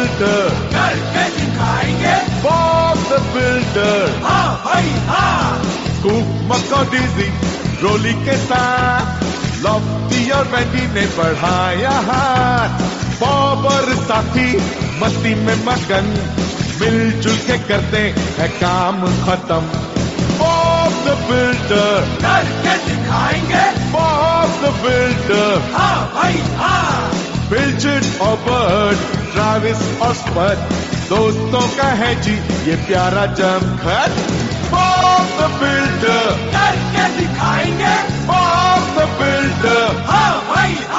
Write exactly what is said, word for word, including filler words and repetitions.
Builder करके दिखाएंगे Bob the builder. हाँ भाई हाँ। स्कूप मकोडीजी रोली के साथ लॉफ्टी और वेंडी ने बढ़ाया हाथ। बॉब और साथी मस्ती में मगन मिलजुल के करते हैं काम खत्म। बॉब द बिल्डर करके दिखाएंगे बॉब द बिल्डर। हाँ भाई हाँ। बिल्जिट और बर्ड ट्रैविस और स्पड दोस्तों का है जी ये प्यारा जमघट। बॉब द बिल्डर करके दिखाएंगे बॉब द बिल्डर। हाँ भाई हाँ।